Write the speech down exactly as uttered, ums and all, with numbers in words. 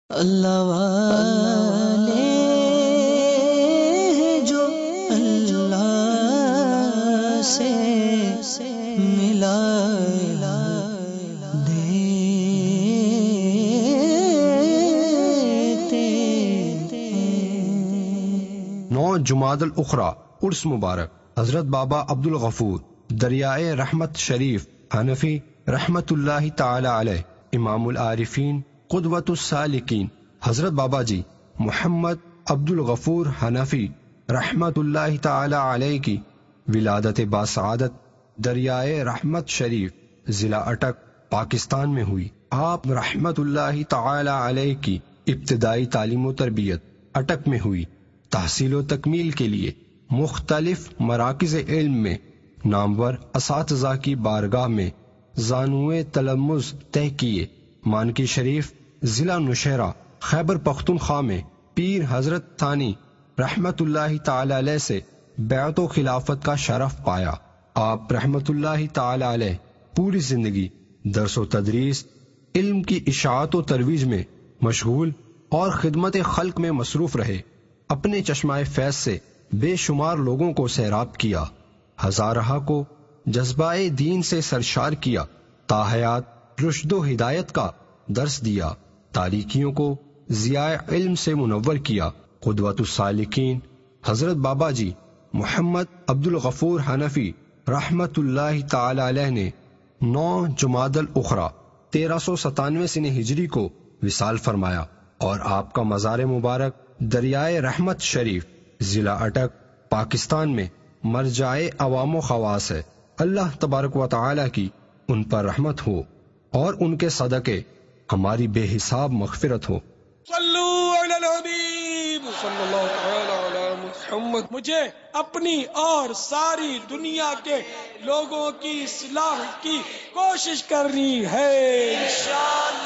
اللہ والے ہیں جو اللہ سے ملا نو جمادی الاخری عرس مبارک حضرت بابا عبدالغفور دریائے رحمت شریف حنفی رحمت اللہ تعالی علیہ امام العارفین قدوۃ السالکین حضرت بابا جی محمد عبدالغفور حنفی رحمت اللہ تعالی علیہ کی ولادت باسعادت دریائے رحمت شریف ضلع اٹک پاکستان میں ہوئی۔ آپ رحمت اللہ تعالی علیہ کی ابتدائی تعلیم و تربیت اٹک میں ہوئی۔ تحصیل و تکمیل کے لیے مختلف مراکز علم میں نامور اساتذہ کی بارگاہ میں زانوئے تلمذ طے کیے۔ مانکی شریف ضلع نوشہرہ خیبر پختونخوا میں پیر حضرت ثانی رحمت اللہ تعالی علیہ سے بیعت و خلافت کا شرف پایا۔ آپ رحمت اللہ تعالی علیہ پوری زندگی درس و تدریس، علم کی اشاعت و ترویج میں مشغول اور خدمت خلق میں مصروف رہے۔ اپنے چشمہ فیض سے بے شمار لوگوں کو سیراب کیا، ہزارہ کو جذبہ دین سے سرشار کیا، تاحیات رشد و ہدایت کا درس دیا، تاریکیوں کو ضیاء علم سے منور کیا۔ قدوۃ السالکین حضرت بابا جی محمد عبدالغفور حنفی رحمت اللہ تعالی علیہ نے نو جمادی الاخری تیرہ سو ستانوے سن ہجری کو وصال فرمایا، اور آپ کا مزار مبارک دریائے رحمت شریف ضلع اٹک پاکستان میں مرجع عوام و خواص ہے۔ اللہ تبارک و تعالی کی ان پر رحمت ہو اور ان کے صدقے ہماری بے حساب مغفرت ہو۔ صلو علی الحبیب صلی اللہ تعالی علی محمد۔ مجھے اپنی اور ساری دنیا کے لوگوں کی اصلاح کی کوشش کرنی ہے انشاءاللہ۔